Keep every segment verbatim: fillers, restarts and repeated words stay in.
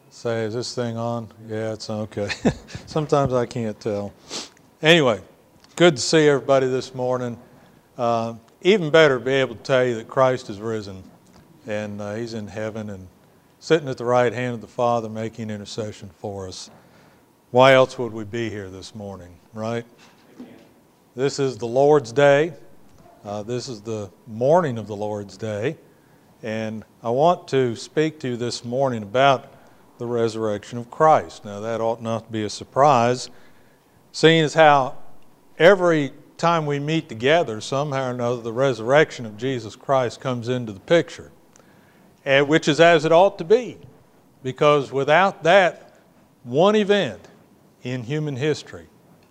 Say, is this thing on? Yeah, it's okay. Sometimes I can't tell. Anyway, good to see everybody this morning. Uh, even better to be able to tell you that Christ is risen and uh, He's in heaven and sitting at the right hand of the Father making intercession for us. Why else would we be here this morning, right? This is the Lord's Day. Uh, this is the morning of the Lord's Day. And I want to speak to you this morning about the resurrection of Christ. Now that ought not to be a surprise, seeing as how every time we meet together, somehow or another, the resurrection of Jesus Christ comes into the picture, and which is as it ought to be, because without that one event in human history,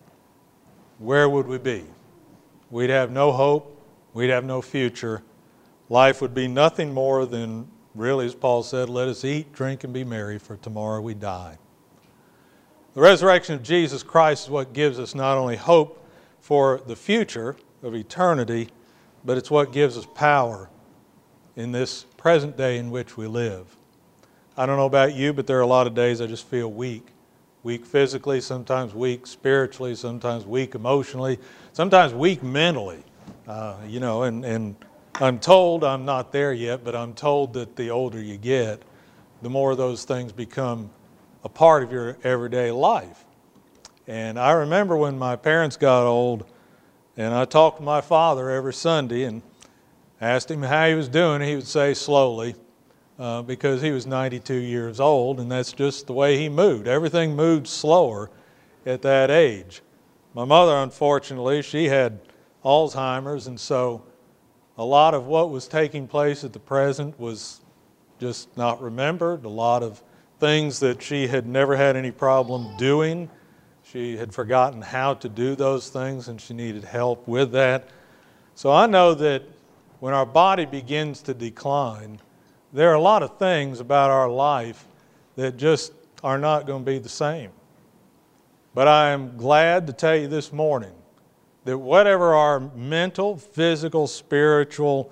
where would we be? We'd have no hope, we'd have no future. Life would be nothing more than, really, as Paul said, let us eat, drink, and be merry, for tomorrow we die. The resurrection of Jesus Christ is what gives us not only hope for the future of eternity, but it's what gives us power in this present day in which we live. I don't know about you, but there are a lot of days I just feel weak. Weak physically, sometimes weak spiritually, sometimes weak emotionally, sometimes weak mentally. Uh, you know, and, and I'm told, I'm not there yet, but I'm told that the older you get, the more those things become a part of your everyday life. And I remember when my parents got old, and I talked to my father every Sunday and asked him how he was doing. He would say slowly, uh, because he was ninety-two years old, and that's just the way he moved. Everything moved slower at that age. My mother, unfortunately, she had Alzheimer's, and so a lot of what was taking place at the present was just not remembered. A lot of things that she had never had any problem doing. She had forgotten how to do those things, and she needed help with that. So I know that when our body begins to decline, there are a lot of things about our life that just are not going to be the same. But I am glad to tell you this morning that whatever our mental, physical, spiritual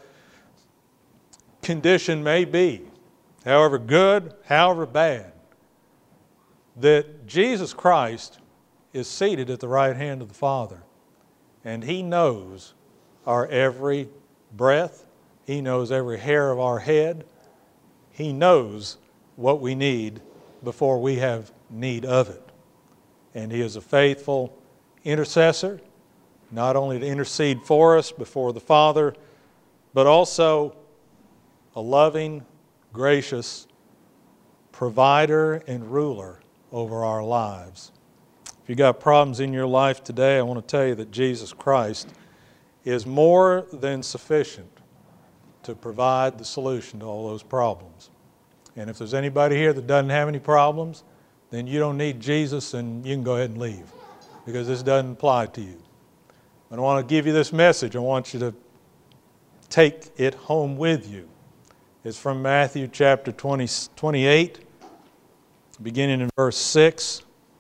condition may be, however good, however bad, that Jesus Christ is seated at the right hand of the Father, and He knows our every breath. He knows every hair of our head. He knows what we need before we have need of it. And He is a faithful intercessor, not only to intercede for us before the Father, but also a loving, gracious provider and ruler over our lives. If you got problems in your life today, I want to tell you that Jesus Christ is more than sufficient to provide the solution to all those problems. And if there's anybody here that doesn't have any problems, then you don't need Jesus and you can go ahead and leave, because this doesn't apply to you. I want to give you this message. I want you to take it home with you. It's from Matthew chapter twenty, twenty-eight, beginning in verse six.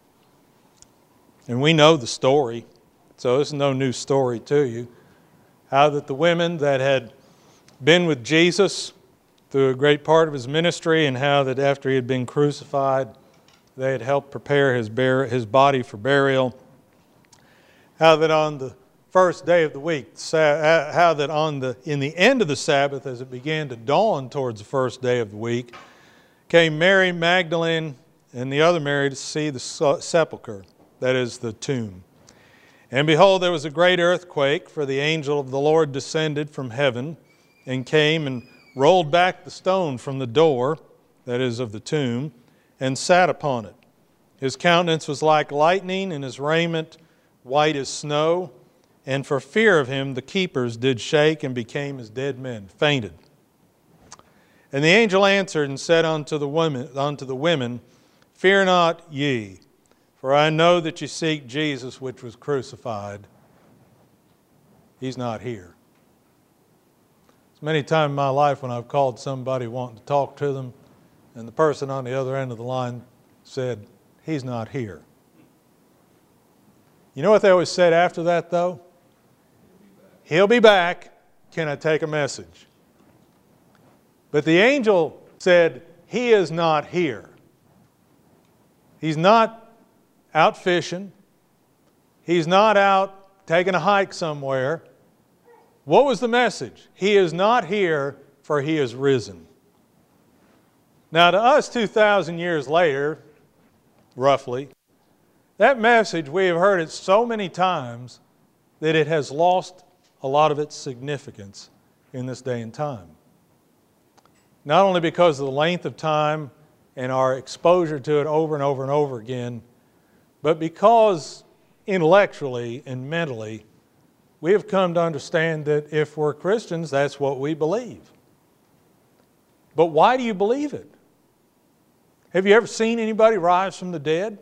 And we know the story, so this is no new story to you. How that the women that had been with Jesus through a great part of His ministry, and how that after He had been crucified, they had helped prepare His, bur- his body for burial. How that on the first day of the week, how that on the in the end of the Sabbath, as it began to dawn towards the first day of the week, came Mary Magdalene and the other Mary to see the sepulchre, that is, the tomb. And behold, there was a great earthquake, for the angel of the Lord descended from heaven and came and rolled back the stone from the door, that is, of the tomb, and sat upon it. His countenance was like lightning, and his raiment white as snow. And for fear of him, the keepers did shake and became as dead men, fainted. And the angel answered and said unto the women, unto the women, Fear not ye, for I know that ye seek Jesus which was crucified. He's not here. There's many times in my life when I've called somebody wanting to talk to them, and the person on the other end of the line said, He's not here. You know what they always said after that, though? He'll be back. Can I take a message? But the angel said, He is not here. He's not out fishing. He's not out taking a hike somewhere. What was the message? He is not here, for He is risen. Now to us two thousand years later, roughly, that message, we have heard it so many times that it has lost a lot of its significance in this day and time. Not only because of the length of time and our exposure to it over and over and over again, but because intellectually and mentally we have come to understand that if we're Christians, that's what we believe. But why do you believe it? Have you ever seen anybody rise from the dead?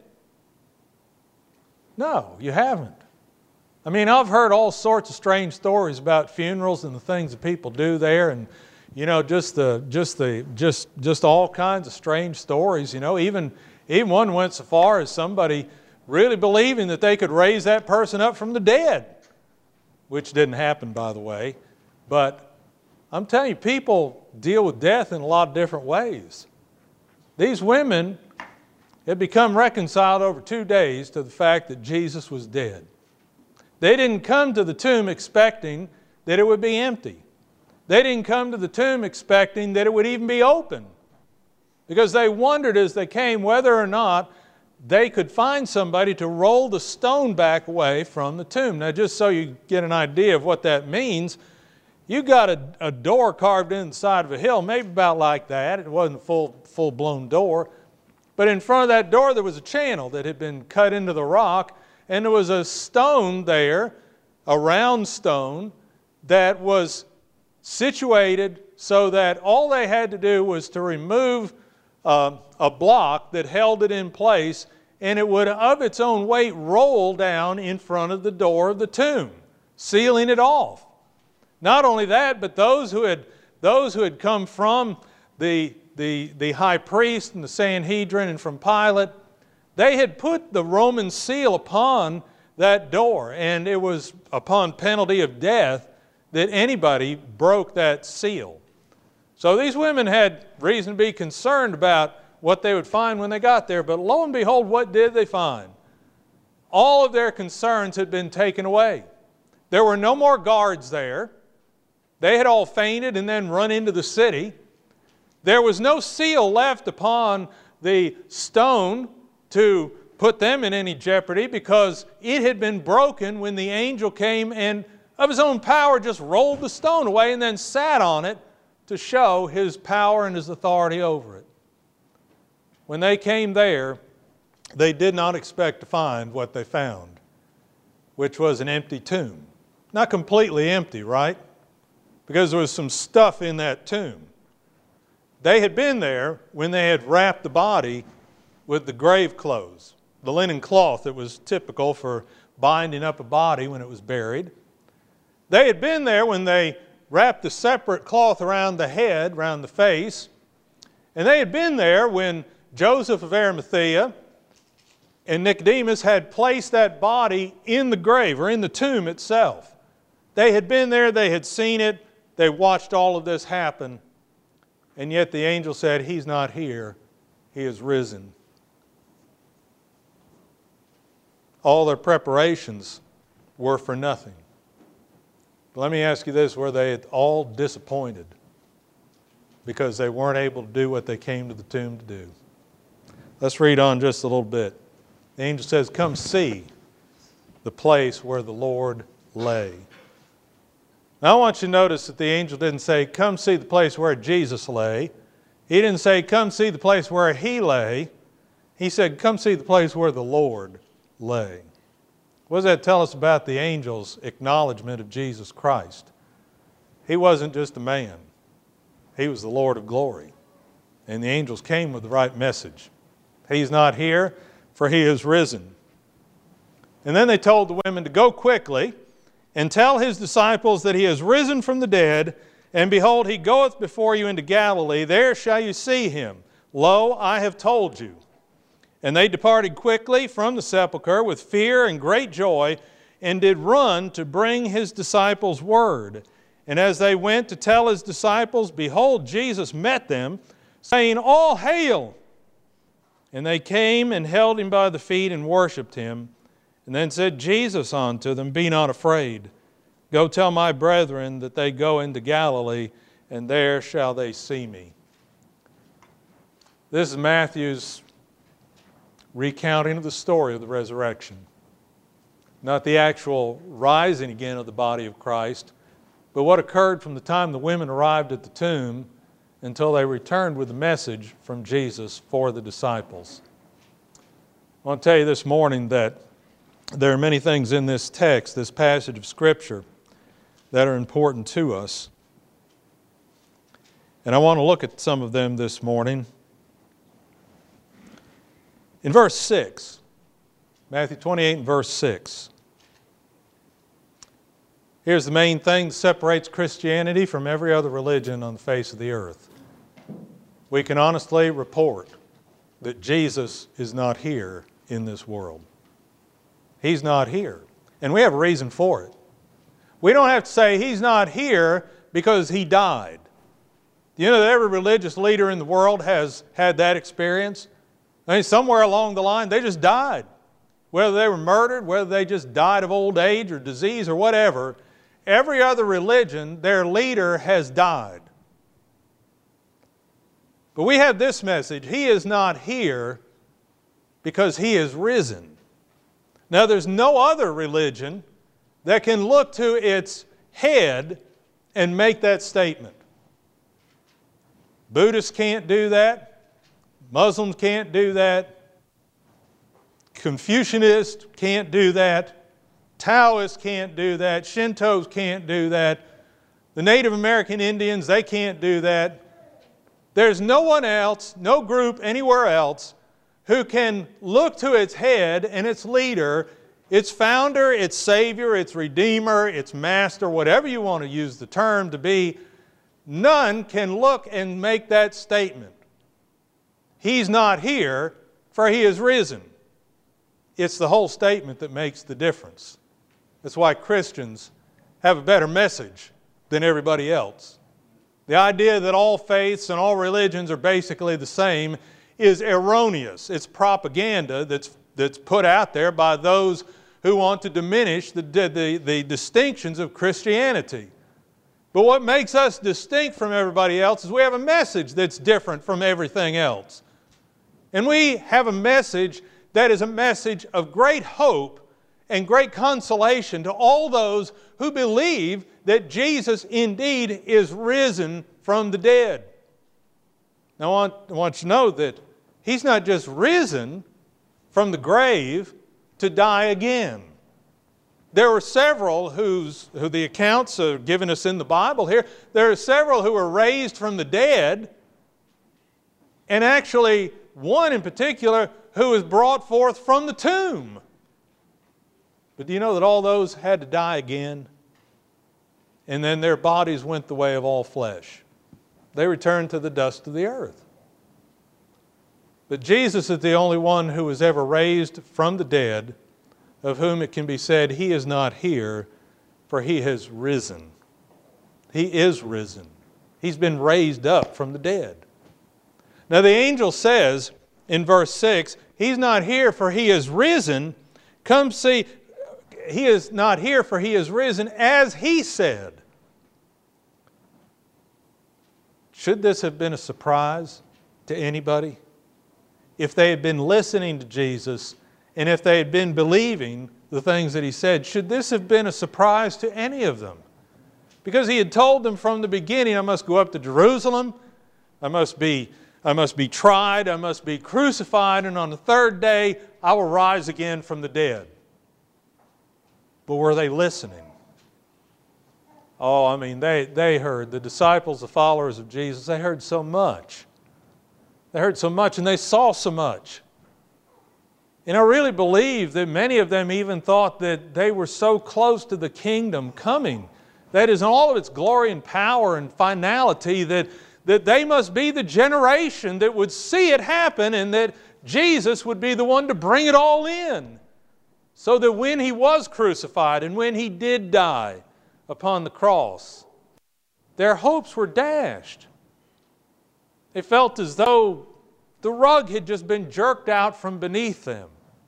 No, you haven't. I mean, I've heard all sorts of strange stories about funerals and the things that people do there, and you know, just the just the just just all kinds of strange stories. You know, even even one went so far as somebody really believing that they could raise that person up from the dead, which didn't happen, by the way. But I'm telling you, people deal with death in a lot of different ways. These women had become reconciled over two days to the fact that Jesus was dead. They didn't come to the tomb expecting that it would be empty. They didn't come to the tomb expecting that it would even be open, because they wondered as they came whether or not they could find somebody to roll the stone back away from the tomb. Now, just so you get an idea of what that means, you got a, a door carved in the side of a hill, maybe about like that. It wasn't a full, full-blown door. But in front of that door there was a channel that had been cut into the rock, and there was a stone there, a round stone, that was situated so that all they had to do was to remove uh, a block that held it in place, and it would of its own weight roll down in front of the door of the tomb, sealing it off. Not only that, but those who had, those who had come from the, the, the high priest and the Sanhedrin and from Pilate, they had put the Roman seal upon that door, and it was upon penalty of death that anybody broke that seal. So these women had reason to be concerned about what they would find when they got there, but lo and behold, what did they find? All of their concerns had been taken away. There were no more guards there. They had all fainted and then run into the city. There was no seal left upon the stone to put them in any jeopardy, because it had been broken when the angel came and of his own power just rolled the stone away and then sat on it to show his power and his authority over it. When they came there, they did not expect to find what they found, which was an empty tomb. Not completely empty, right? Because there was some stuff in that tomb. They had been there when they had wrapped the body with the grave clothes, the linen cloth that was typical for binding up a body when it was buried. They had been there when they wrapped a separate cloth around the head, around the face. And they had been there when Joseph of Arimathea and Nicodemus had placed that body in the grave or in the tomb itself. They had been there, they had seen it, they watched all of this happen, and yet the angel said, "He's not here, He is risen." All their preparations were for nothing. Let me ask you this, were they all disappointed because they weren't able to do what they came to the tomb to do? Let's read on just a little bit. The angel says, "Come see the place where the Lord lay." Now I want you to notice that the angel didn't say, "Come see the place where Jesus lay." He didn't say, "Come see the place where He lay." He said, "Come see the place where the Lord lay." What does that tell us about the angel's acknowledgement of Jesus Christ? He wasn't just a man. He was the Lord of glory. And the angels came with the right message. He's not here, for He is risen. And then they told the women to go quickly and tell His disciples that He is risen from the dead, and behold, He goeth before you into Galilee. There shall you see Him. Lo, I have told you. And they departed quickly from the sepulchre with fear and great joy, and did run to bring His disciples word. And as they went to tell His disciples, behold, Jesus met them, saying, "All hail!" And they came and held him by the feet and worshipped him. And then said Jesus unto them, Be not afraid. Go tell my brethren that they go into Galilee, and there shall they see me. This is Matthew's recounting of the story of the resurrection. Not the actual rising again of the body of Christ, but what occurred from the time the women arrived at the tomb until they returned with the message from Jesus for the disciples. I want to tell you this morning that there are many things in this text, this passage of Scripture, that are important to us. And I want to look at some of them this morning. In verse six, Matthew twenty-eight and verse six. Here's the main thing that separates Christianity from every other religion on the face of the earth. We can honestly report that Jesus is not here in this world. He's not here. And we have a reason for it. We don't have to say He's not here because He died. You know that every religious leader in the world has had that experience? I mean, somewhere along the line, they just died. Whether they were murdered, whether they just died of old age or disease or whatever, every other religion, their leader has died. But we have this message: He is not here because He is risen. Now, there's no other religion that can look to its head and make that statement. Buddhists can't do that. Muslims can't do that. Confucianists can't do that. Taoists can't do that. Shintos can't do that. The Native American Indians, they can't do that. There's no one else, no group anywhere else, who can look to its head and its leader, its founder, its savior, its redeemer, its master, whatever you want to use the term to be. None can look and make that statement. He's not here, for He is risen. It's the whole statement that makes the difference. That's why Christians have a better message than everybody else. The idea that all faiths and all religions are basically the same is erroneous. It's propaganda that's, that's put out there by those who want to diminish the, the, the distinctions of Christianity. But what makes us distinct from everybody else is we have a message that's different from everything else. And we have a message that is a message of great hope and great consolation to all those who believe that Jesus indeed is risen from the dead. Now I want, I want you to know that He's not just risen from the grave to die again. There were several whose, who the accounts are given us in the Bible here. There are several who were raised from the dead, and actually one in particular who was brought forth from the tomb. But do you know that all those had to die again? And then their bodies went the way of all flesh. They returned to the dust of the earth. But Jesus is the only one who was ever raised from the dead, of whom it can be said, He is not here, for He has risen. He is risen. He's been raised up from the dead. Now the angel says in verse six, He's not here, for He is risen. Come see, He is not here, for He is risen, as He said. Should this have been a surprise to anybody? If they had been listening to Jesus, and if they had been believing the things that He said, should this have been a surprise to any of them? Because He had told them from the beginning, I must go up to Jerusalem, I must be, I must be tried, I must be crucified, and on the third day I will rise again from the dead. But were they listening? Oh, I mean, they, they heard, the disciples, the followers of Jesus, they heard so much. They heard so much and they saw so much. And I really believe that many of them even thought that they were so close to the kingdom coming, that is in all of its glory and power and finality, that, that they must be the generation that would see it happen, and that Jesus would be the one to bring it all in. So that when He was crucified and when He did die upon the cross, their hopes were dashed. They felt as though The rug had just been jerked out from beneath them.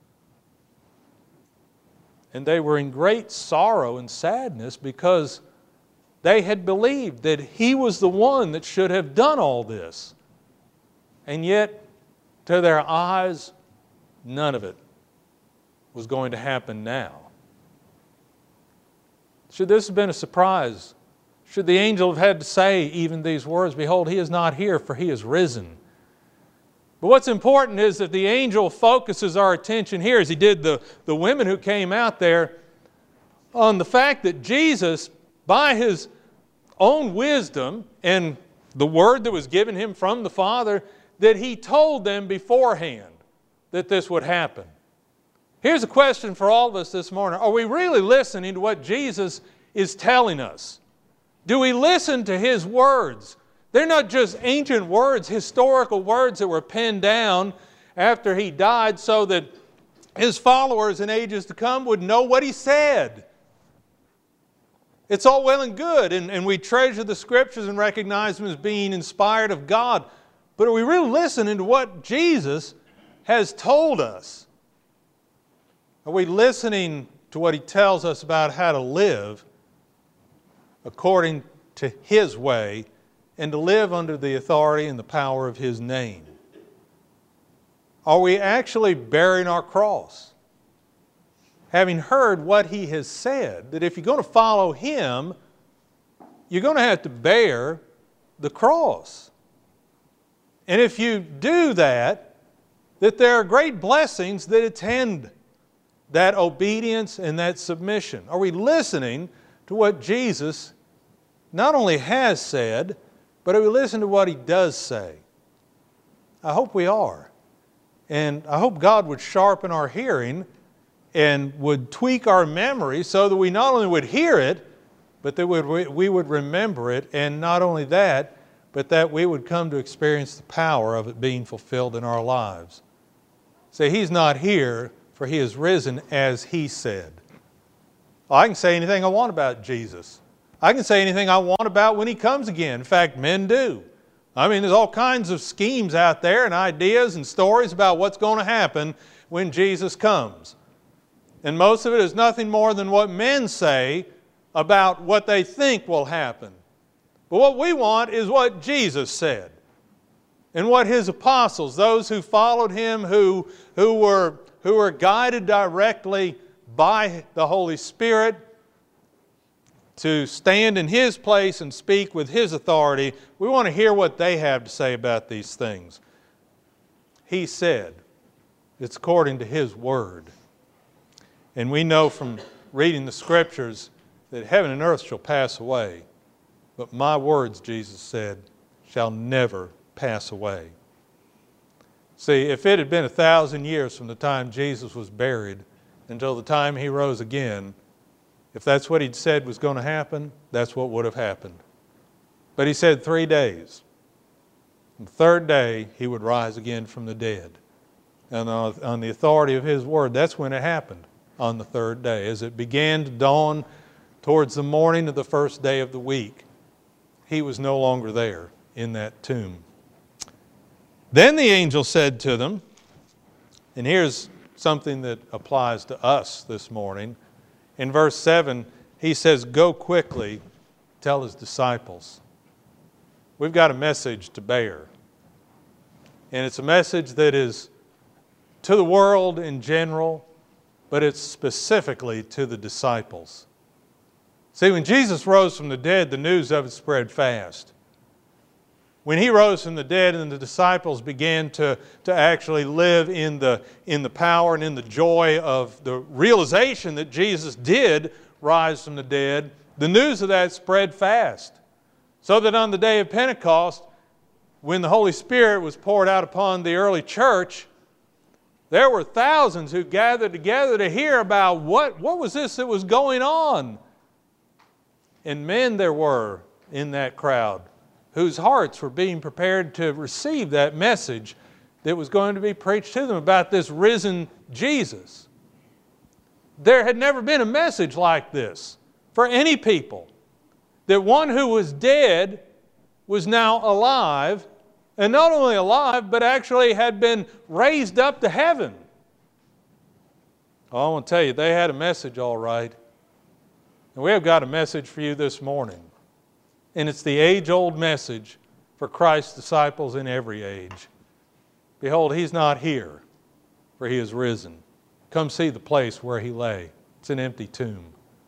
And they were in great sorrow and sadness because they had believed that He was the one that should have done all this. And yet, to their eyes, none of it was going to happen now. Should this have been a surprise? Should the angel have had to say even these words, "Behold, He is not here, for He is risen"? But what's important is that the angel focuses our attention here, as he did the, the women who came out there, on the fact that Jesus, by His own wisdom and the word that was given Him from the Father, that He told them beforehand that this would happen. Here's a question for all of us this morning. Are we really listening to what Jesus is telling us? Do we listen to His words? They're not just ancient words, historical words that were penned down after He died so that His followers in ages to come would know what He said. It's all well and good, and, and we treasure the Scriptures and recognize them as being inspired of God. But are we really listening to what Jesus has told us? Are we listening to what He tells us about how to live according to His way and to live under the authority and the power of His name? Are we actually bearing our cross? Having heard what He has said, that if you're going to follow Him, you're going to have to bear the cross. And if you do that, that there are great blessings that attend that obedience and that submission. Are we listening to what Jesus not only has said, but are we listening to what He does say? I hope we are. And I hope God would sharpen our hearing and would tweak our memory so that we not only would hear it, but that we would remember it, and not only that, but that we would come to experience the power of it being fulfilled in our lives. Say, He's not here, for He is risen as He said. Well, I can say anything I want about Jesus. I can say anything I want about when He comes again. In fact, men do. I mean, there's all kinds of schemes out there and ideas and stories about what's going to happen when Jesus comes. And most of it is nothing more than what men say about what they think will happen. But what we want is what Jesus said. And what His apostles, those who followed Him, who, who, were, who were guided directly by the Holy Spirit to stand in His place and speak with His authority, we want to hear what they have to say about these things. He said, it's according to His Word. And we know from reading the Scriptures that heaven and earth shall pass away, but my words, Jesus said, shall never pass away. See, if it had been a thousand years from the time Jesus was buried until the time He rose again, if that's what He'd said was going to happen, that's what would have happened. But He said three days. The third day, He would rise again from the dead. And on the authority of His Word, that's when it happened, on the third day. As it began to dawn towards the morning of the first day of the week, He was no longer there in that tomb. Then the angel said to them, and here's something that applies to us this morning. In verse seven, he says, "Go quickly, tell His disciples." We've got a message to bear. And it's a message that is to the world in general, but it's specifically to the disciples. See, when Jesus rose from the dead, the news of it spread fast. When He rose from the dead and the disciples began to, to actually live in the, in the power and in the joy of the realization that Jesus did rise from the dead, the news of that spread fast. So that on the day of Pentecost, when the Holy Spirit was poured out upon the early church, there were thousands who gathered together to hear about what, what was this that was going on. And men there were in that crowd whose hearts were being prepared to receive that message that was going to be preached to them about this risen Jesus. There had never been a message like this for any people, that one who was dead was now alive And not only alive, but actually had been raised up to heaven. Oh, I want to tell you, they had a message all right. And we have got a message for you this morning. And it's the age-old message for Christ's disciples in every age. Behold, He's not here, for He is risen. Come see the place where He lay. It's an empty tomb.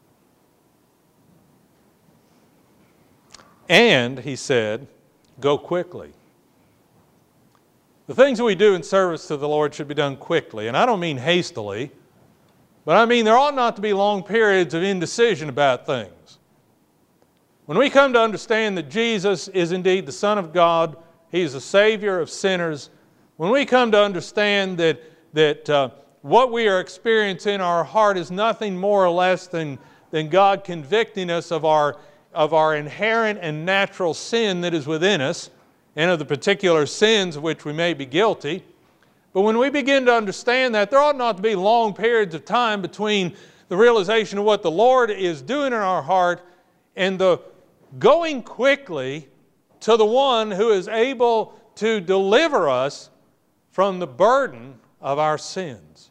And, He said, go quickly. The things that we do in service to the Lord should be done quickly. And I don't mean hastily, but I mean there ought not to be long periods of indecision about things. When we come to understand that Jesus is indeed the Son of God, He is the Savior of sinners, when we come to understand that, that uh, what we are experiencing in our heart is nothing more or less than, than God convicting us of our, of our inherent and natural sin that is within us, and of the particular sins of which we may be guilty. But when we begin to understand that, there ought not to be long periods of time between the realization of what the Lord is doing in our heart and the going quickly to the one who is able to deliver us from the burden of our sins.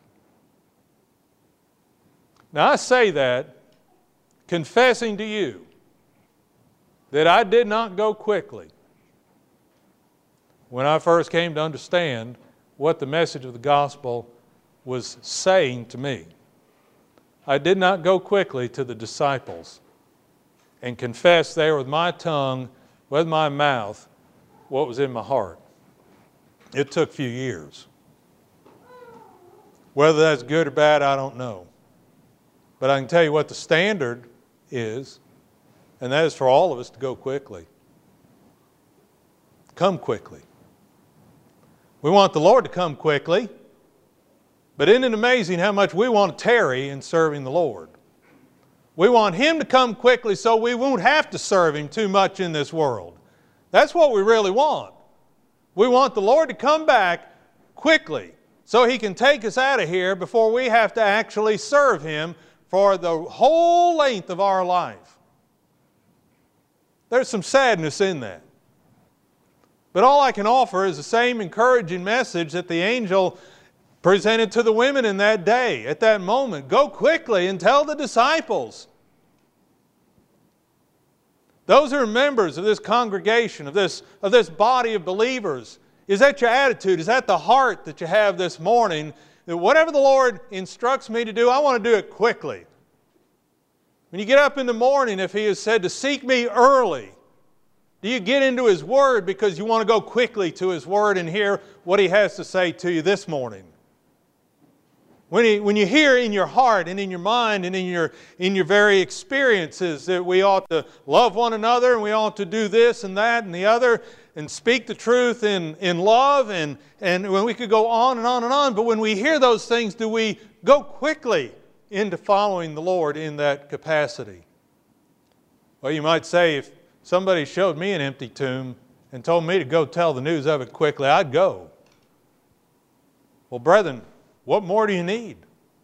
Now I say that confessing to you that I did not go quickly when I first came to understand what the message of the gospel was saying to me. I did not go quickly to the disciples and confess there with my tongue, with my mouth, what was in my heart. It took a few years. Whether that's good or bad, I don't know. But I can tell you what the standard is, and that is for all of us to go quickly. Come quickly. We want the Lord to come quickly, but isn't it amazing how much we want to tarry in serving the Lord? We want Him to come quickly so we won't have to serve Him too much in this world. That's what we really want. We want the Lord to come back quickly so He can take us out of here before we have to actually serve Him for the whole length of our life. There's some sadness in that. But all I can offer is the same encouraging message that the angel presented to the women in that day, at that moment. Go quickly and tell the disciples. Those who are members of this congregation, of this, of this body of believers, is that your attitude? Is that the heart that you have this morning? That whatever the Lord instructs me to do, I want to do it quickly. When you get up in the morning, if He has said to seek me early, do you get into His Word because you want to go quickly to His Word and hear what He has to say to you this morning? When, he, when you hear in your heart and in your mind and in your, in your very experiences that we ought to love one another and we ought to do this and that and the other and speak the truth in, in love, and, and when we could go on and on and on, but when we hear those things, do we go quickly into following the Lord in that capacity? Well, you might say, if somebody showed me an empty tomb and told me to go tell the news of it quickly, I'd go. Well, brethren, what more do you need?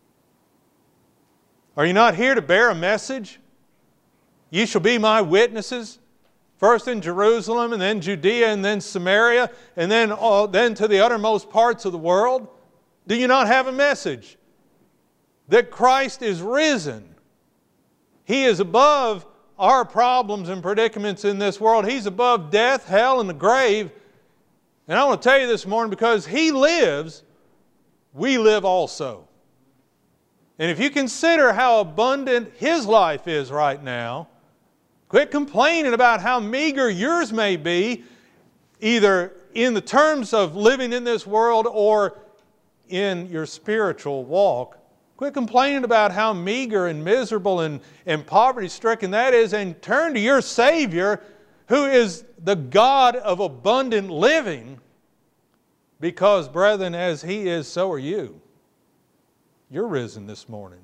Are you not here to bear a message? Ye shall be my witnesses, first in Jerusalem, and then Judea, and then Samaria, and then, uh, then to the uttermost parts of the world. Do you not have a message? That Christ is risen. He is above our problems and predicaments in this world. He's above death, hell, and the grave. And I want to tell you this morning, because He lives, we live also. And if you consider how abundant His life is right now, quit complaining about how meager yours may be, either in the terms of living in this world or in your spiritual walk. Quit complaining about how meager and miserable and, and poverty-stricken that is, and turn to your Savior, who is the God of abundant living, because, brethren, as He is, so are you. You're risen this morning.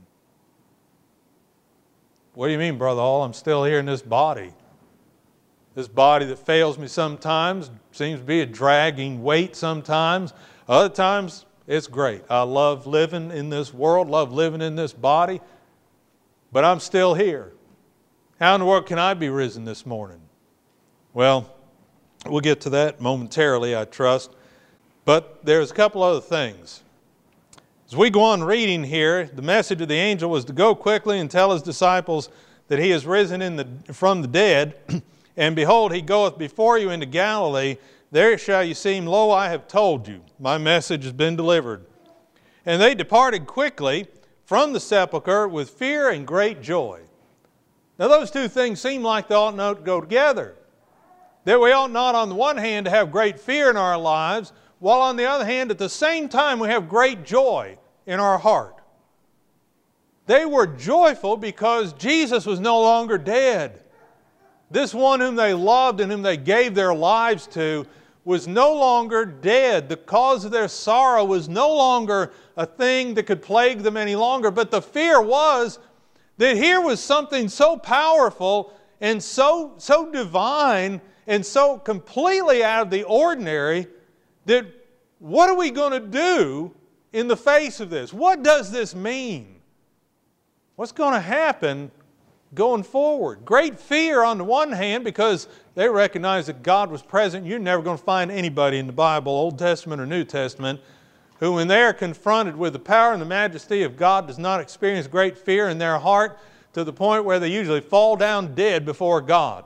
What do you mean, Brother Hall? I'm still here in this body. This body that fails me sometimes, seems to be a dragging weight sometimes. Other times, it's great. I love living in this world, love living in this body, but I'm still here. How in the world can I be risen this morning? Well, We'll get to that momentarily, I trust. But there's a couple other things. As we go on reading here, the message of the angel was to go quickly and tell his disciples that he is risen in the, from the dead. And behold, he goeth before you into Galilee. There shall you see him. Lo, I have told you. My message has been delivered. And they departed quickly from the sepulchre with fear and great joy. Now those two things seem like they ought not to go together. That we ought not on the one hand to have great fear in our lives, while on the other hand at the same time we have great joy in our heart. They were joyful because Jesus was no longer dead. This one whom they loved and whom they gave their lives to was no longer dead. The cause of their sorrow was no longer a thing that could plague them any longer. But the fear was that here was something so powerful and so, so divine and so completely out of the ordinary that what are we going to do in the face of this? What does this mean? What's going to happen going forward? Great fear on the one hand because they recognize that God was present. You're never going to find anybody in the Bible, Old Testament or New Testament, who when they are confronted with the power and the majesty of God does not experience great fear in their heart to the point where they usually fall down dead before God.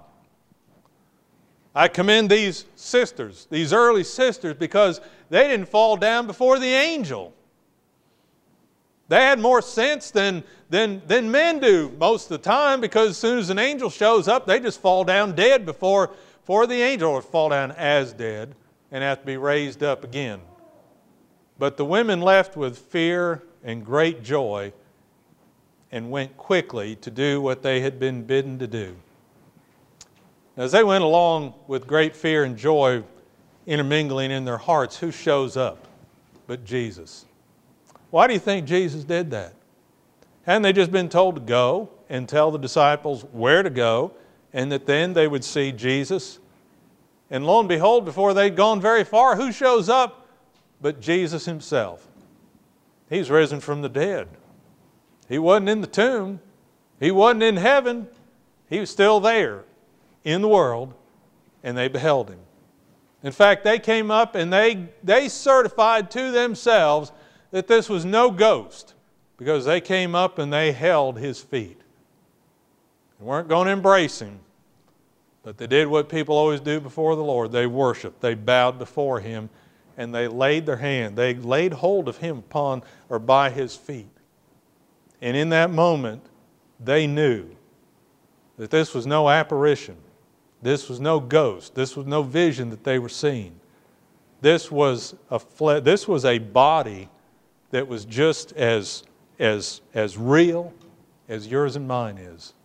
I commend these sisters, these early sisters, because they didn't fall down before the angel. They had more sense than, than, than men do most of the time, because as soon as an angel shows up, they just fall down dead before, before the angel, or fall down as dead and have to be raised up again. But the women left with fear and great joy and went quickly to do what they had been bidden to do. As they went along with great fear and joy intermingling in their hearts, who shows up but Jesus? Why do you think Jesus did that? Hadn't they just been told to go and tell the disciples where to go, and that then they would see Jesus? And lo and behold, before they'd gone very far, who shows up but Jesus himself? He's risen from the dead. He wasn't in the tomb. He wasn't in heaven. He was still there in the world, and they beheld him. In fact, they came up and they, they certified to themselves that this was no ghost, because they came up and they held his feet. They weren't going to embrace him, but they did what people always do before the Lord. They worshiped, they bowed before him, and they laid their hand. They laid hold of him upon or by his feet. And in that moment, they knew that this was no apparition. This was no ghost. This was no vision that they were seeing. This was a fle- this was a body that was just as, as, as real as yours and mine is.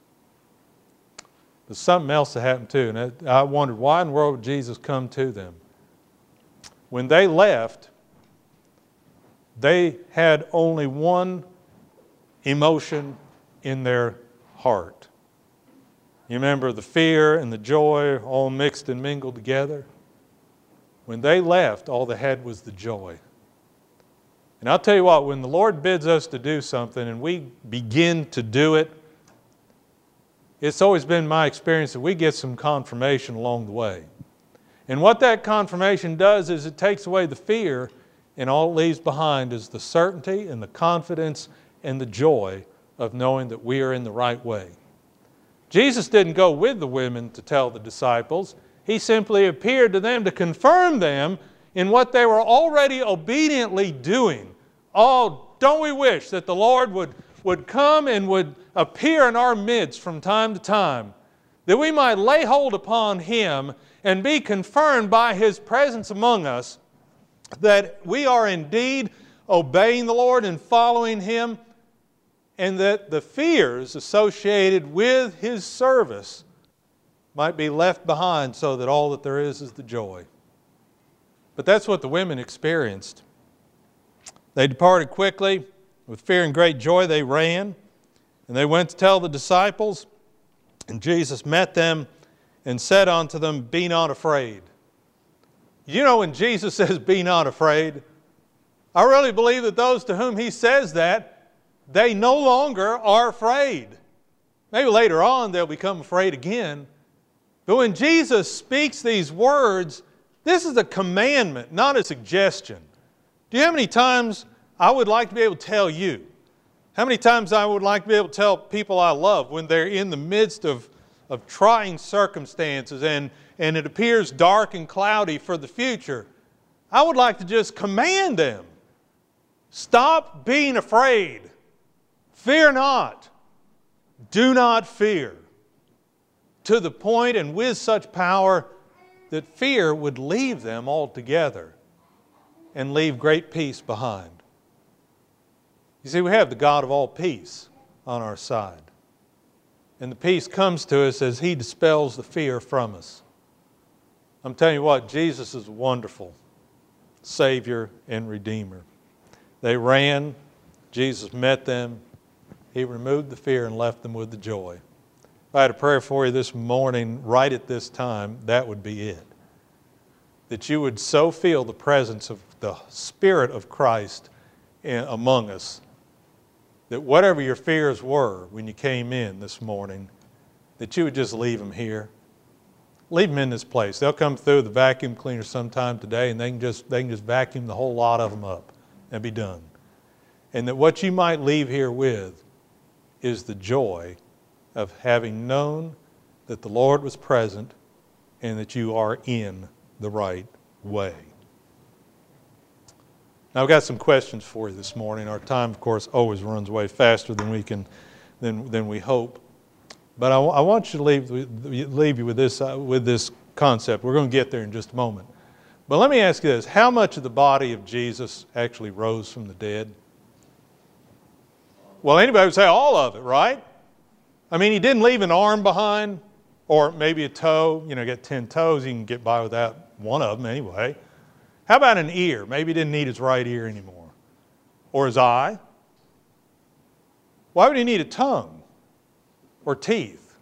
But something else that happened too, and I wondered, why in the world would Jesus come to them? When they left, they had only one emotion in their heart. You remember the fear and the joy all mixed and mingled together? When they left, all they had was the joy. And I'll tell you what, when the Lord bids us to do something and we begin to do it, it's always been my experience that we get some confirmation along the way. And what that confirmation does is it takes away the fear, and all it leaves behind is the certainty and the confidence and the joy of knowing that we are in the right way. Jesus didn't go with the women to tell the disciples. He simply appeared to them to confirm them in what they were already obediently doing. Oh, don't we wish that the Lord would, would come and would appear in our midst from time to time, that we might lay hold upon him and be confirmed by his presence among us that we are indeed obeying the Lord and following him, and that the fears associated with his service might be left behind so that all that there is is the joy. But that's what the women experienced. They departed quickly. With fear and great joy they ran, and they went to tell the disciples, and Jesus met them and said unto them, Be not afraid. You know, when Jesus says, Be not afraid, I really believe that those to whom he says that, they no longer are afraid. Maybe later on they'll become afraid again, But when Jesus speaks these words, this is a commandment, not a suggestion. Do you know how many times I would like to be able to tell you? How many times I would like to be able to tell people I love when they're in the midst of, of trying circumstances and, and it appears dark and cloudy for the future? I would like to just command them. Stop being afraid. Fear not. Do not fear. To the point and with such power that fear would leave them altogether and leave great peace behind. You see, we have the God of all peace on our side. And the peace comes to us as He dispels the fear from us. I'm telling you what, Jesus is a wonderful Savior and Redeemer. They ran, Jesus met them, He removed the fear and left them with the joy. If I had a prayer for you this morning, right at this time, that would be it. That you would so feel the presence of the Spirit of Christ in, among us, that whatever your fears were when you came in this morning, that you would just leave them here. Leave them in this place. They'll come through the vacuum cleaner sometime today and they can just, they can just vacuum the whole lot of them up and be done. And that what you might leave here with is the joy of having known that the Lord was present and that you are in the right way. Now, I've got some questions for you this morning. Our time, of course, always runs way faster than we can, than, than we hope. But I, I want you to leave, leave you with this, uh, with this concept. We're going to get there in just a moment. But let me ask you this. How much of the body of Jesus actually rose from the dead? Well, anybody would say all of it, right? I mean, He didn't leave an arm behind, or maybe a toe. You know, get ten toes, you can get by without one of them anyway. How about an ear? Maybe He didn't need His right ear anymore. Or His eye. Why would He need a tongue? Or teeth?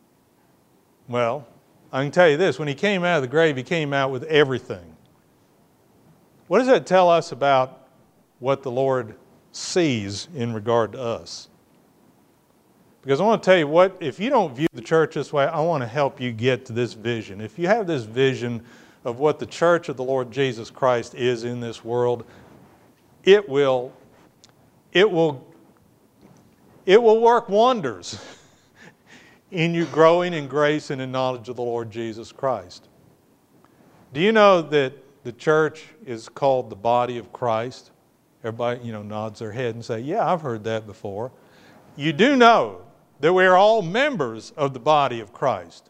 Well, I can tell you this. When He came out of the grave, He came out with everything. What does that tell us about what the Lord sees in regard to us? Because I want to tell you what, if you don't view the church this way, I want to help you get to this vision. If you have this vision of what the church of the Lord Jesus Christ is in this world, it will, it will, it will work wonders in you growing in grace and in knowledge of the Lord Jesus Christ. Do you know that the church is called the body of Christ? Everybody, you know, nods their head and say, yeah, I've heard that before. You do know that we are all members of the body of Christ.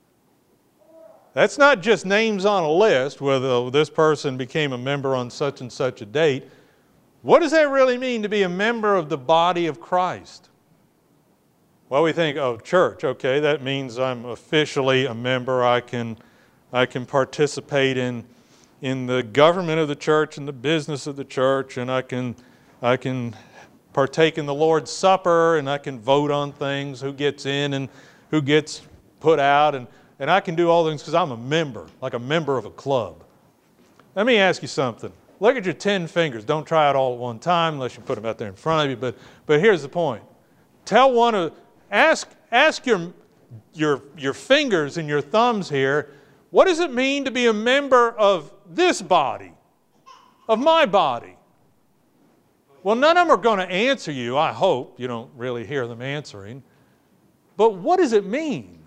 That's not just names on a list, whether this person became a member on such and such a date. What does that really mean to be a member of the body of Christ? Well, we think, oh, church, okay, that means I'm officially a member. I can, I can participate in, in the government of the church and the business of the church, and I can, I can partake in the Lord's Supper, and I can vote on things, who gets in and who gets put out, and And I can do all things because I'm a member, like a member of a club. Let me ask you something. Look at your ten fingers. Don't try it all at one time unless you put them out there in front of you. But, but here's the point. Tell one of, ask, ask your, your, your fingers and your thumbs here, what does it mean to be a member of this body, of my body? Well, none of them are going to answer you. I hope you don't really hear them answering. But what does it mean?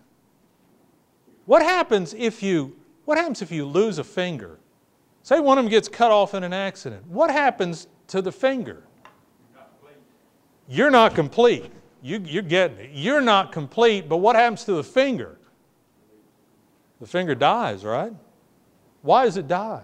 What happens if you, what happens if you lose a finger? Say one of them gets cut off in an accident. What happens to the finger? You're not complete. You, you're getting it. You're not complete, but what happens to the finger? The finger dies, right? Why does it die?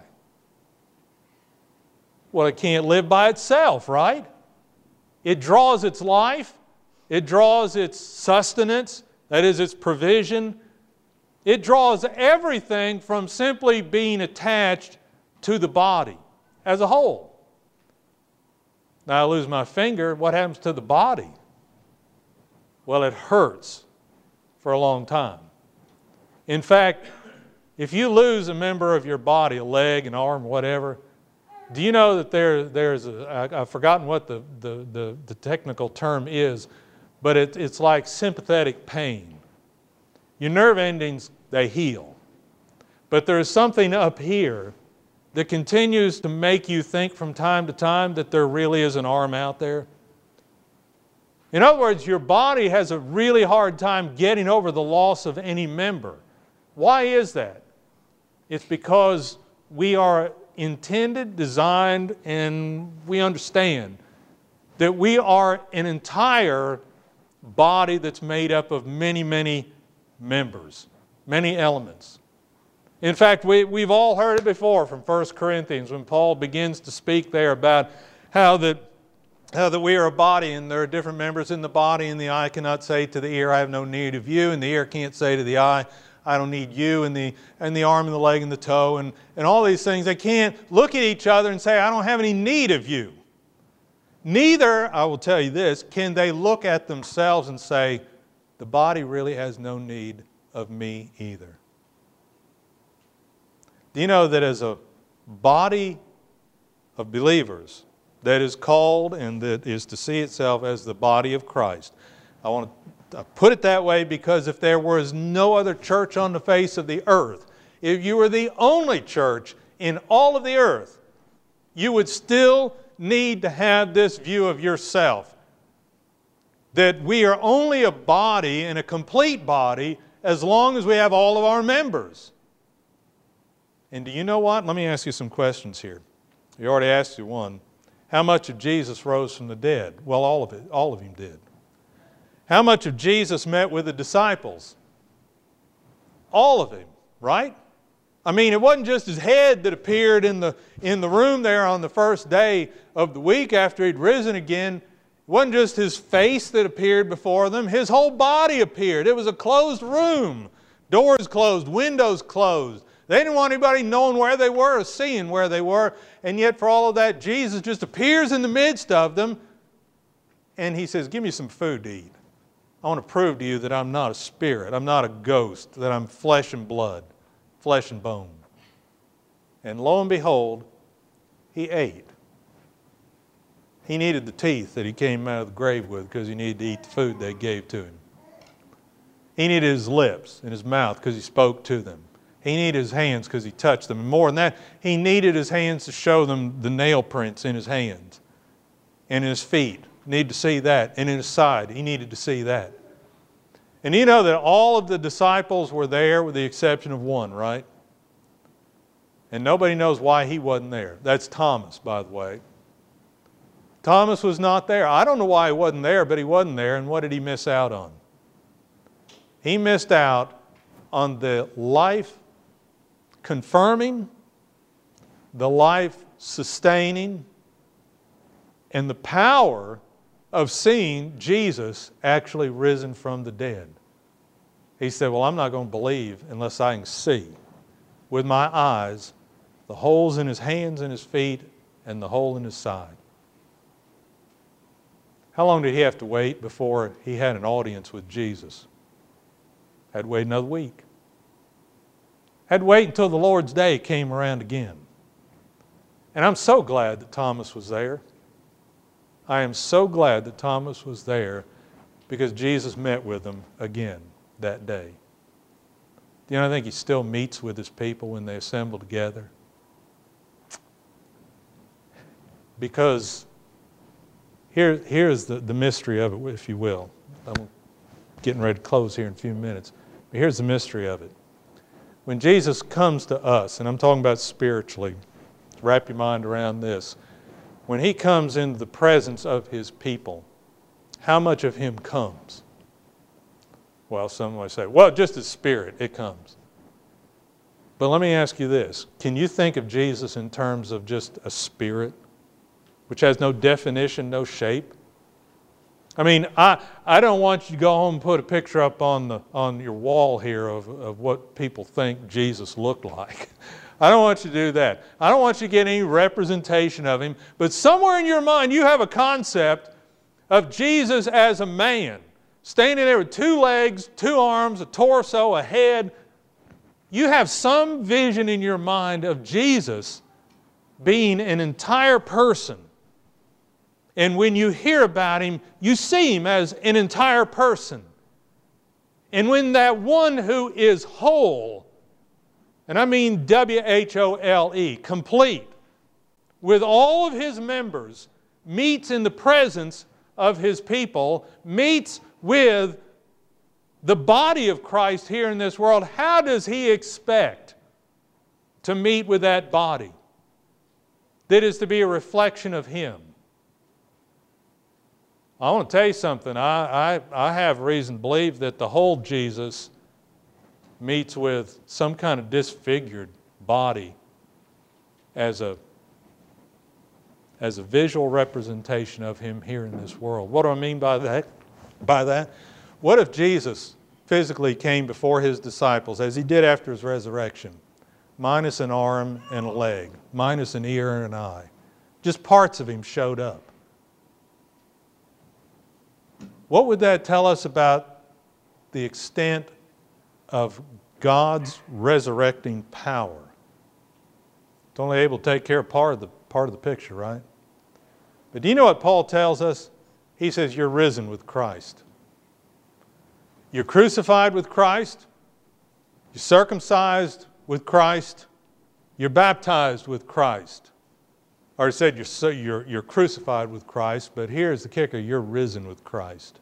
Well, it can't live by itself, right? It draws its life. It draws its sustenance, that is its provision. It draws everything from simply being attached to the body as a whole. Now I lose my finger, what happens to the body? Well, it hurts for a long time. In fact, if you lose a member of your body, a leg, an arm, whatever, do you know that there, there's a, I, I've forgotten what the, the, the, the technical term is, but it, it's like sympathetic pain. Your nerve endings they heal. But there is something up here that continues to make you think from time to time that there really is an arm out there. In other words, your body has a really hard time getting over the loss of any member. Why is that? It's because we are intended, designed, and we understand that we are an entire body that's made up of many, many members, many elements. In fact, we, we've all heard it before from First Corinthians when Paul begins to speak there about how that, how that we are a body and there are different members in the body, and the eye cannot say to the ear, I have no need of you, and the ear can't say to the eye, I don't need you, and the, and the arm and the leg and the toe, and, and all these things. They can't look at each other and say, I don't have any need of you. Neither, I will tell you this, can they look at themselves and say, the body really has no need of me either. Do you know that as a body of believers that is called and that is to see itself as the body of Christ? I want to put it that way because if there was no other church on the face of the earth, if you were the only church in all of the earth, you would still need to have this view of yourself. That we are only a body and a complete body as long as we have all of our members. And do you know what? Let me ask you some questions here. We already asked you one. How much of Jesus rose from the dead? Well, all of it. All of Him did. How much of Jesus met with the disciples? All of Him, right? I mean, it wasn't just His head that appeared in the, in the room there on the first day of the week after He'd risen again. It wasn't just His face that appeared before them. His whole body appeared. It was a closed room. Doors closed, windows closed. They didn't want anybody knowing where they were or seeing where they were. And yet for all of that, Jesus just appears in the midst of them. And He says, give me some food to eat. I want to prove to you that I'm not a spirit. I'm not a ghost. That I'm flesh and blood. Flesh and bone. And lo and behold, He ate. He needed the teeth that He came out of the grave with because He needed to eat the food they gave to Him. He needed His lips and His mouth because He spoke to them. He needed His hands because He touched them. And more than that, He needed His hands to show them the nail prints in His hands and in His feet. He needed to see that. And in His side, He needed to see that. And you know that all of the disciples were there with the exception of one, right? And nobody knows why he wasn't there. That's Thomas, by the way. Thomas was not there. I don't know why he wasn't there, but he wasn't there. And what did he miss out on? He missed out on the life confirming, the life sustaining, and the power of seeing Jesus actually risen from the dead. He said, well, I'm not going to believe unless I can see with my eyes the holes in His hands and His feet and the hole in His side. How long did he have to wait before he had an audience with Jesus? Had to wait another week. Had to wait until the Lord's day came around again. And I'm so glad that Thomas was there. I am so glad that Thomas was there because Jesus met with them again that day. Do you know, I think He still meets with His people when they assemble together. Because here, here's the, the mystery of it, if you will. I'm getting ready to close here in a few minutes. But here's the mystery of it. When Jesus comes to us, and I'm talking about spiritually, wrap your mind around this. When He comes into the presence of His people, how much of Him comes? Well, some might say, well, just His Spirit, it comes. But let me ask you this. Can you think of Jesus in terms of just a spirit, which has no definition, no shape? I mean, I, I don't want you to go home and put a picture up on, the, on your wall here of, of what people think Jesus looked like. I don't want you to do that. I don't want you to get any representation of Him. But somewhere in your mind, you have a concept of Jesus as a man, standing there with two legs, two arms, a torso, a head. You have some vision in your mind of Jesus being an entire person. And when you hear about Him, you see Him as an entire person. And when that one who is whole, and I mean W H O L E, complete, with all of his members, meets in the presence of his people, meets with the body of Christ here in this world, how does he expect to meet with that body that is to be a reflection of him? I want to tell you something. I, I, I have reason to believe that the whole Jesus meets with some kind of disfigured body as a, as a visual representation of him here in this world. What do I mean by that? By that? What if Jesus physically came before his disciples, as he did after his resurrection, minus an arm and a leg, minus an ear and an eye? Just parts of him showed up. What would that tell us about the extent of God's resurrecting power? It's only able to take care of part of the, part of the picture, right? But do you know what Paul tells us? He says, you're risen with Christ. You're crucified with Christ. You're circumcised with Christ. You're baptized with Christ. Or he said you're, so, you're, you're crucified with Christ, but here's the kicker, you're risen with Christ.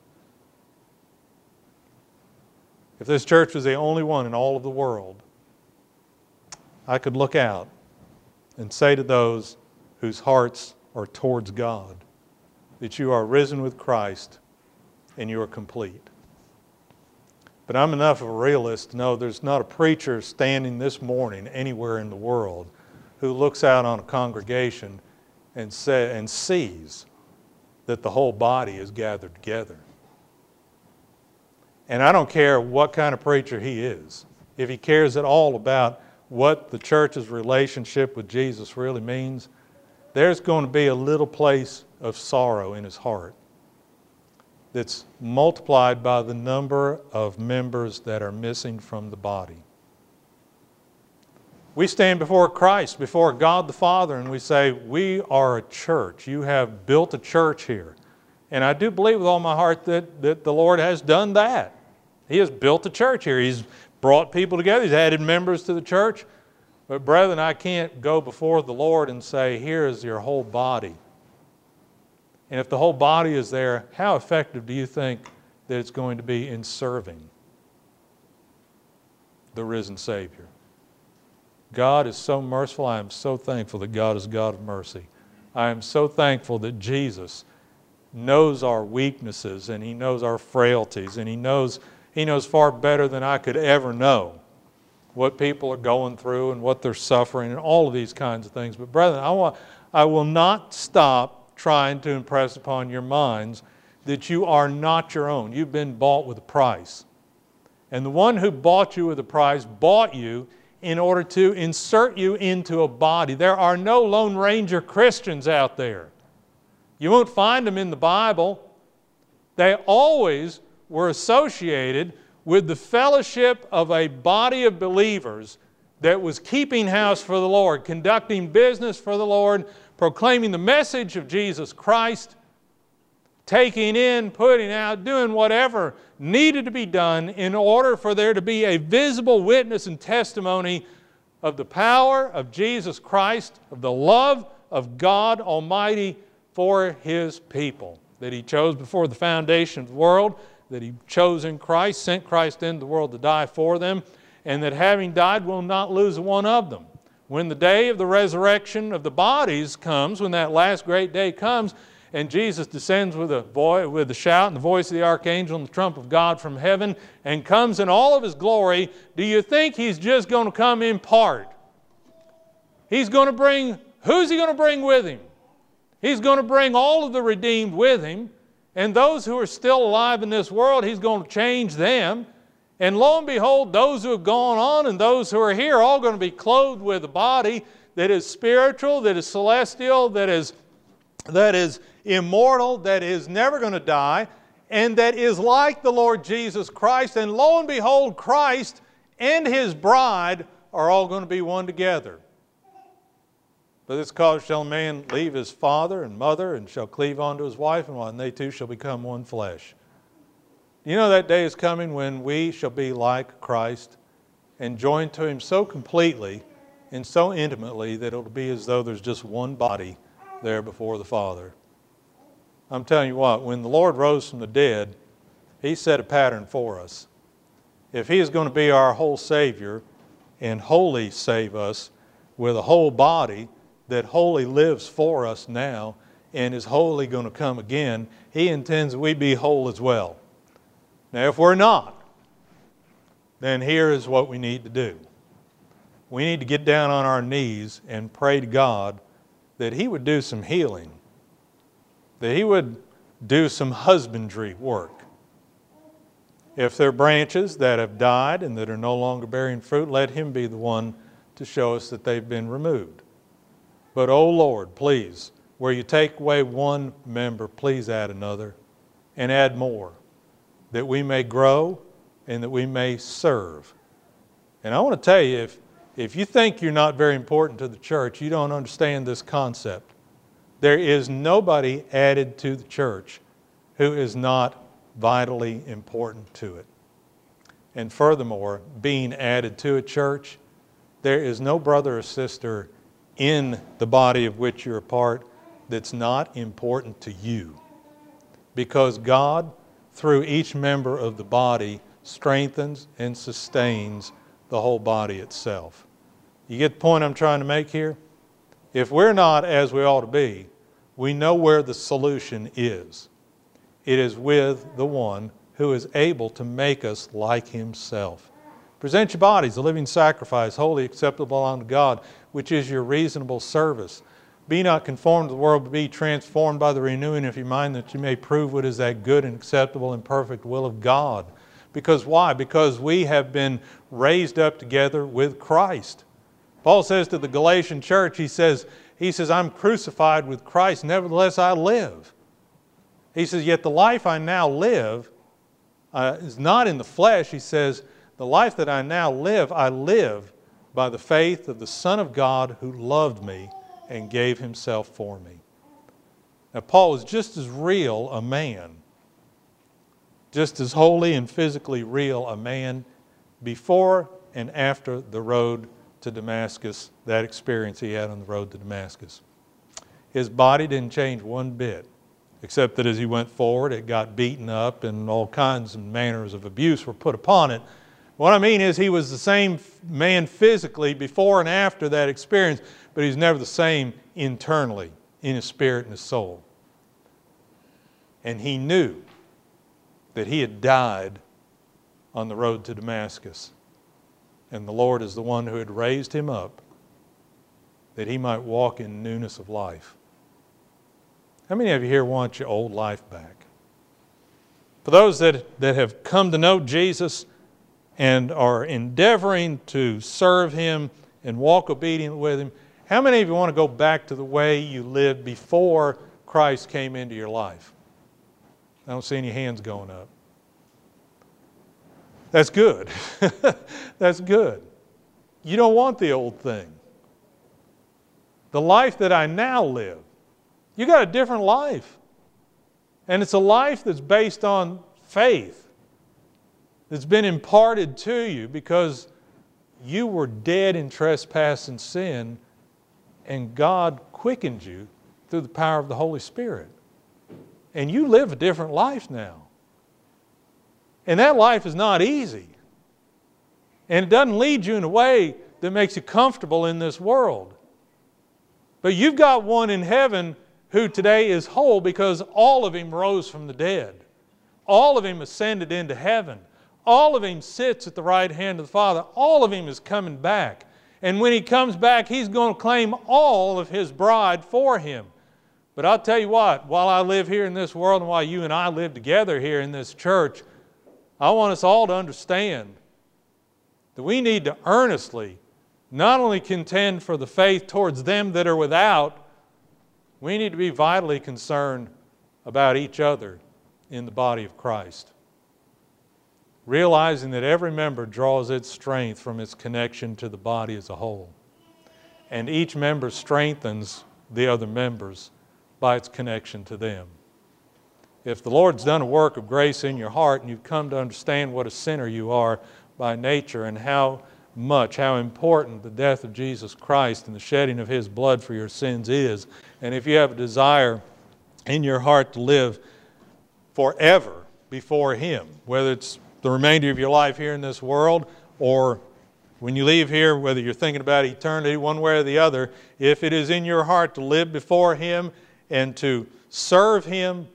If this church was the only one in all of the world, I could look out and say to those whose hearts are towards God that you are risen with Christ and you are complete. But I'm enough of a realist to know there's not a preacher standing this morning anywhere in the world who looks out on a congregation and, say, and sees that the whole body is gathered together. And I don't care what kind of preacher he is. If he cares at all about what the church's relationship with Jesus really means, there's going to be a little place of sorrow in his heart that's multiplied by the number of members that are missing from the body. We stand before Christ, before God the Father, and we say, we are a church. You have built a church here. And I do believe with all my heart that, that the Lord has done that. He has built a church here. He's brought people together. He's added members to the church. But brethren, I can't go before the Lord and say, here is your whole body. And if the whole body is there, how effective do you think that it's going to be in serving the risen Savior? God is so merciful. I am so thankful that God is God of mercy. I am so thankful that Jesus knows our weaknesses and He knows our frailties, and He knows, He knows far better than I could ever know what people are going through and what they're suffering and all of these kinds of things. But brethren, I, want, I will not stop trying to impress upon your minds that you are not your own. You've been bought with a price. And the one who bought you with a price bought you in order to insert you into a body. There are no Lone Ranger Christians out there. You won't find them in the Bible. They always were associated with the fellowship of a body of believers that was keeping house for the Lord, conducting business for the Lord, proclaiming the message of Jesus Christ, taking in, putting out, doing whatever needed to be done in order for there to be a visible witness and testimony of the power of Jesus Christ, of the love of God Almighty for His people, that He chose before the foundation of the world, that He chose in Christ, sent Christ into the world to die for them, and that having died will not lose one of them. When the day of the resurrection of the bodies comes, when that last great day comes, and Jesus descends with a voice, with a shout and the voice of the archangel and the trump of God from heaven, and comes in all of His glory, do you think He's just going to come in part? He's going to bring, who's He going to bring with Him? He's going to bring all of the redeemed with Him, and those who are still alive in this world, He's going to change them. And lo and behold, those who have gone on and those who are here are all going to be clothed with a body that is spiritual, that is celestial, that is, that is immortal, that is never going to die, and that is like the Lord Jesus Christ. And lo and behold, Christ and His bride are all going to be one together. For this cause shall a man leave his father and mother, and shall cleave unto his wife, and they two shall become one flesh. You know that day is coming when we shall be like Christ and joined to Him so completely and so intimately that it'll be as though there's just one body there before the Father. I'm telling you what, when the Lord rose from the dead, He set a pattern for us. If He is going to be our whole Savior and wholly save us with a whole body that wholly lives for us now and is wholly going to come again, He intends that we be whole as well. Now, if we're not, then here is what we need to do. We need to get down on our knees and pray to God that He would do some healing, that He would do some husbandry work. If there are branches that have died and that are no longer bearing fruit, let Him be the one to show us that they've been removed. But, oh Lord, please, where you take away one member, please add another and add more, that we may grow and that we may serve. And I want to tell you, if, if you think you're not very important to the church, you don't understand this concept. There is nobody added to the church who is not vitally important to it. And furthermore, being added to a church, there is no brother or sister in the body of which you're a part that's not important to you. Because God, through each member of the body, strengthens and sustains the whole body itself. You get the point I'm trying to make here? If we're not as we ought to be, we know where the solution is. It is with the one who is able to make us like Himself. Present your bodies a living sacrifice, wholly acceptable unto God, which is your reasonable service. Be not conformed to the world, but be transformed by the renewing of your mind, that you may prove what is that good and acceptable and perfect will of God. Because why? Because we have been raised up together with Christ. Paul says to the Galatian church, he says, he says, I'm crucified with Christ, nevertheless I live. He says, yet the life I now live uh, is not in the flesh. He says, the life that I now live, I live by the faith of the Son of God who loved me and gave Himself for me. Now, Paul was just as real a man, just as holy and physically real a man before and after the road to Damascus, that experience he had on the road to Damascus. His body didn't change one bit, except that as he went forward, it got beaten up and all kinds of manners of abuse were put upon it. What I mean is he was the same man physically before and after that experience, but he's never the same internally in his spirit and his soul. And he knew that he had died on the road to Damascus. And the Lord is the one who had raised him up that he might walk in newness of life. How many of you here want your old life back? For those that, that have come to know Jesus and are endeavoring to serve Him and walk obedient with Him, how many of you want to go back to the way you lived before Christ came into your life? I don't see any hands going up. That's good. That's good. You don't want the old thing. The life that I now live, you got a different life. And it's a life that's based on faith, that's been imparted to you because you were dead in trespass and sin, and God quickened you through the power of the Holy Spirit. And you live a different life now. And that life is not easy. And it doesn't lead you in a way that makes you comfortable in this world. But you've got one in heaven who today is whole because all of Him rose from the dead. All of Him ascended into heaven. All of Him sits at the right hand of the Father. All of Him is coming back. And when He comes back, He's going to claim all of His bride for Him. But I'll tell you what, while I live here in this world and while you and I live together here in this church, I want us all to understand that we need to earnestly not only contend for the faith towards them that are without, we need to be vitally concerned about each other in the body of Christ. Realizing that every member draws its strength from its connection to the body as a whole. And each member strengthens the other members by its connection to them. If the Lord's done a work of grace in your heart and you've come to understand what a sinner you are by nature and how much, how important the death of Jesus Christ and the shedding of His blood for your sins is, and if you have a desire in your heart to live forever before Him, whether it's the remainder of your life here in this world or when you leave here, whether you're thinking about eternity one way or the other, if it is in your heart to live before Him and to serve Him,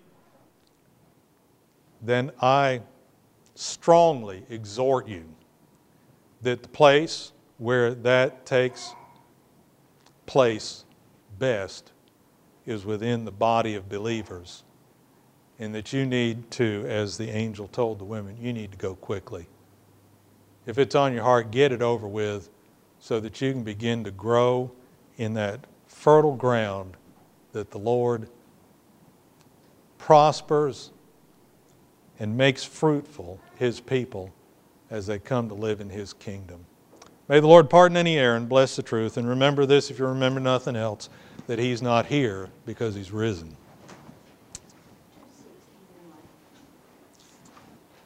then I strongly exhort you that the place where that takes place best is within the body of believers, and that you need to, as the angel told the women, you need to go quickly. If it's on your heart, get it over with so that you can begin to grow in that fertile ground that the Lord prospers and makes fruitful His people as they come to live in His kingdom. May the Lord pardon any error and bless the truth. And remember this, if you remember nothing else, that He's not here because He's risen.